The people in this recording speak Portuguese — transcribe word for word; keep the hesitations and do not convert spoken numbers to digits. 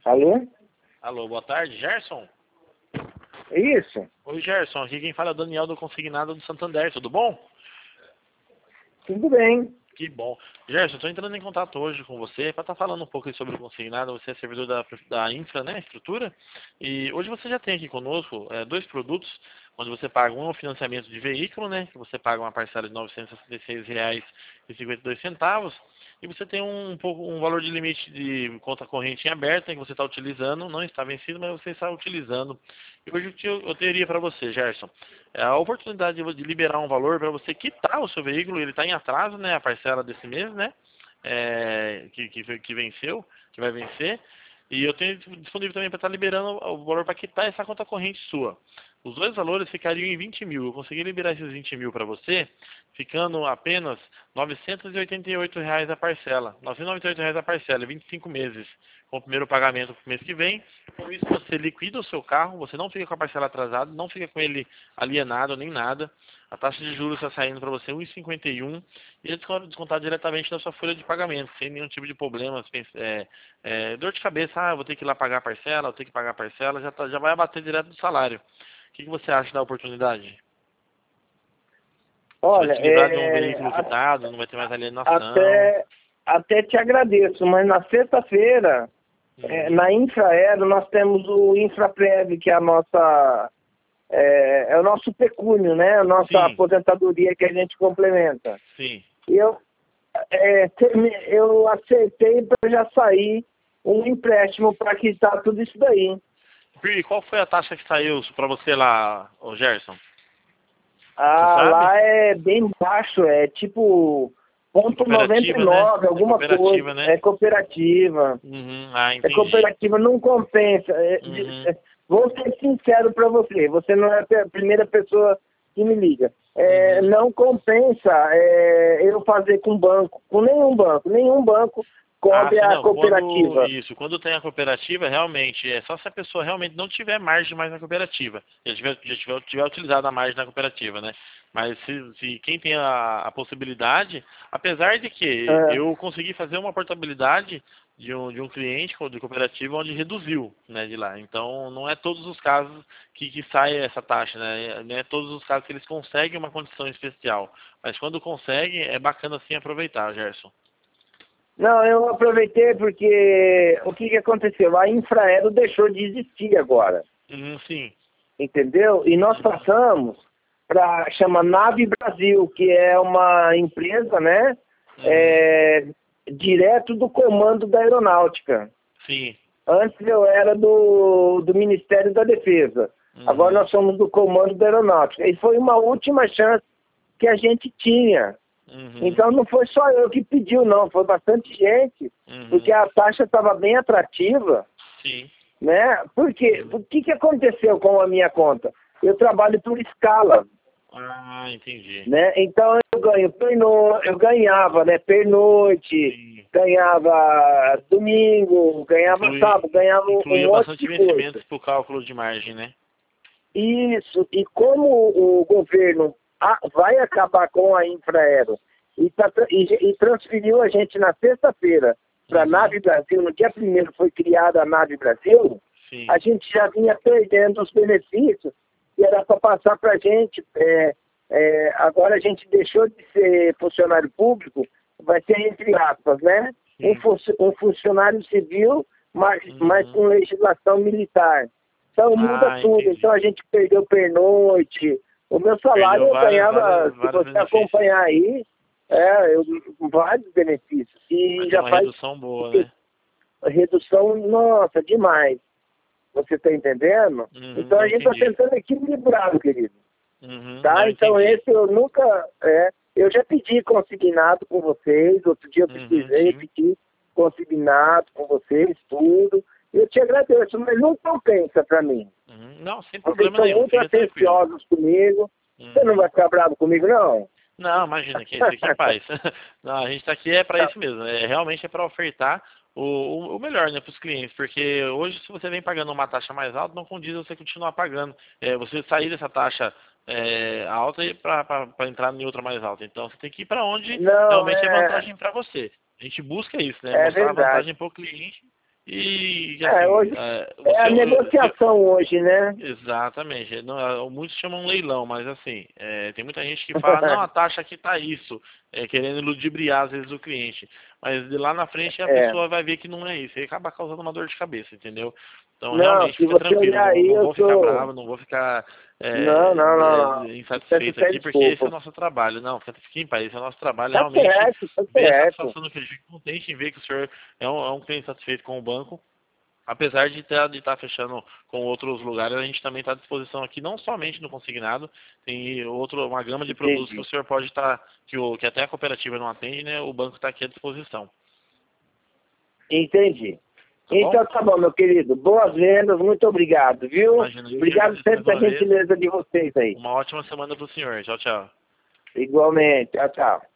Alô? Alô, boa tarde, Gerson? Isso? Oi, Gerson, aqui quem fala é o Daniel do Consignado do Santander, tudo bom? Tudo bem. Que bom. Gerson, estou entrando em contato hoje com você para estar falando um pouco aí sobre o Consignado. Você é servidor da, da Infra, né, estrutura, e hoje você já tem aqui conosco é, dois produtos, onde você paga um é o financiamento de veículo, né, que você paga uma parcela de novecentos e sessenta e seis reais e cinquenta e dois centavos, e você tem um, pouco, um valor de limite de conta corrente em aberto, né, que você está utilizando, não está vencido, mas você está utilizando. E hoje eu, eu teria para você, Gerson, é a oportunidade de, de liberar um valor para você quitar o seu veículo. Ele está em atraso, né, a parcela desse mês, né, é, que, que, que venceu, que vai vencer. E eu tenho disponível também para estar liberando o valor para quitar essa conta corrente sua. Os dois valores ficariam em vinte mil. Eu consegui liberar esses vinte mil para você, ficando apenas novecentos e oitenta e oito reais a parcela. novecentos e noventa e oito reais a parcela, vinte e cinco meses. Com o primeiro pagamento pro mês que vem. Com isso você liquida o seu carro, você não fica com a parcela atrasada, não fica com ele alienado nem nada. A taxa de juros está saindo para você um vírgula cinquenta e um e é descontado diretamente da sua folha de pagamento, sem nenhum tipo de problema, é, é, dor de cabeça, ah, eu vou ter que ir lá pagar a parcela, vou ter que pagar a parcela, já, tá, já vai abater direto do salário. O que, que você acha da oportunidade? Você vai Olha, se livrar de um é, veículo quitado, não vai ter mais alienação. até, até te agradeço, mas na sexta-feira, é, Uhum. na Infraero, nós temos o Infraprev, que é a nossa, é, é o nosso pecúnio, né? A nossa Sim, aposentadoria que a gente complementa. sim. E eu, é, termi- eu aceitei para já sair um empréstimo para quitar tudo isso daí. E qual foi a taxa que saiu para você lá, ô Gerson? Você Ah, sabe? lá é bem baixo, é tipo ponto noventa e Cooperativa, né? nove, É alguma coisa. cooperativa, né? É cooperativa. Uhum. Ah, É entendi. cooperativa, não compensa. É, de- Uhum. é, vou ser sincero para você, você não é a pe- primeira pessoa que me liga. É, Uhum. não compensa é, eu fazer com banco, com nenhum banco. Nenhum banco Ah, cobre sim, a não. Quando cooperativa. isso, quando tem a cooperativa, realmente, é só se a pessoa realmente não tiver margem mais na cooperativa. Já tiver, já tiver, tiver utilizado a margem na cooperativa, né? Mas se, se quem tem a, a possibilidade, apesar de que Ah, eu consegui fazer uma portabilidade de um, de um cliente de cooperativa onde reduziu, né, de lá. Então, não é todos os casos que, que sai essa taxa, né? Não é todos os casos que eles conseguem uma condição especial. Mas quando conseguem, é bacana sim aproveitar, Gerson. não, eu aproveitei porque o que, que aconteceu? A Infraero deixou de existir agora. Hum, sim. Entendeu? E nós Uhum. passamos para, chama Nave Brasil, que é uma empresa, né, Uhum. é, direto do comando da aeronáutica. Sim. Antes eu era do, do Ministério da Defesa, agora Uhum. nós somos do comando da aeronáutica. E foi uma última chance que a gente tinha. Uhum. Então não foi só eu que pediu, não, foi bastante gente, porque Uhum. a taxa estava bem atrativa, Sim. né? Porque Uhum. o que, que aconteceu com a minha conta? Eu trabalho por escala, Ah, entendi. né? Então eu ganho perno, eu ganhava, né? Pernoite, Sim. ganhava domingo, ganhava Inclui, sábado, ganhava um um incluía monte bastante de coisa. vencimentos para o cálculo de margem, né? Isso, e como o governo a- vai acabar com a Infraero e, tá tra- e, e transferiu a gente na sexta-feira para a Uhum. Nave Brasil, no dia primeiro foi criada a Nave Brasil, Sim. a gente já vinha perdendo os benefícios que era para passar para a gente. É, é, agora a gente deixou de ser funcionário público, vai ser entre aspas, né? Um, Sim. fun- um funcionário civil, mas, mas Uhum. com legislação militar. Então muda Ah, tudo. Então entendi. a gente perdeu pernoite. O meu salário Perdeu eu várias, ganhava, várias, se vários você benefícios. acompanhar aí, é, eu, vários benefícios. Vai E ter já uma faz redução boa, né? redução, nossa, demais. Você está entendendo? Uhum. Então a Eu gente está entendi. tentando equilibrar, querido. Uhum. Não, Tá? Então entendi. esse eu nunca. É, eu já pedi consignado com vocês, outro dia eu Uhum. precisei Sim. pedir consignado com vocês, tudo. Eu te agradeço, mas não compensa para mim. Uhum. Não, sem Vocês problema são nenhum. muito Fica tranquilo. atenciosos comigo. Você não Uhum. vai ficar bravo comigo, não? Não, imagina, que fique em paz. Não, a gente está aqui é para isso mesmo. É, realmente é para ofertar o, o, o melhor, né, para os clientes. Porque hoje, se você vem pagando uma taxa mais alta, não condiz você continuar pagando. É, você sair dessa taxa é, alta para entrar em outra mais alta. Então, você tem que ir para onde Não, realmente é é, vantagem para você. A gente busca isso, né? é Mostrar a verdade. vantagem para o cliente. E assim, É, hoje é, é a você- negociação hoje, né? Exatamente. Não, é, muitos chamam leilão, mas assim, é, tem muita gente que fala, não, a taxa aqui tá isso, é, querendo ludibriar às vezes o cliente. Mas de lá na frente a É. pessoa vai ver que não é isso, e acaba causando uma dor de cabeça, entendeu? Então Não, realmente se fica você tranquilo, olhar não, aí, não eu vou ficar tô... bravo, não vou ficar Não, é, não, não, não. é, Peço insatisfeito até aqui, porque esse é o desculpa. nosso trabalho. Não, fica- fique em paz, esse é o nosso trabalho, é Tá realmente certo, tá ver a certo. satisfação do cliente. Fico contente em ver que o senhor é um, é um cliente satisfeito com o banco. Apesar de estar de tá fechando com outros lugares, a gente também está à disposição aqui, não somente no consignado, tem outro, uma gama de produtos que o Entendi. senhor pode estar, que, o, que até a cooperativa não atende, né? O banco está aqui à disposição. Entendi. Tá bom? Então tá bom, meu querido. Boas vendas, muito obrigado, viu? Imagina, eu que Obrigado agradeço sempre mais pela uma vez. gentileza de vocês aí. Uma ótima semana para o senhor. Tchau, tchau. Igualmente. Tchau, tchau.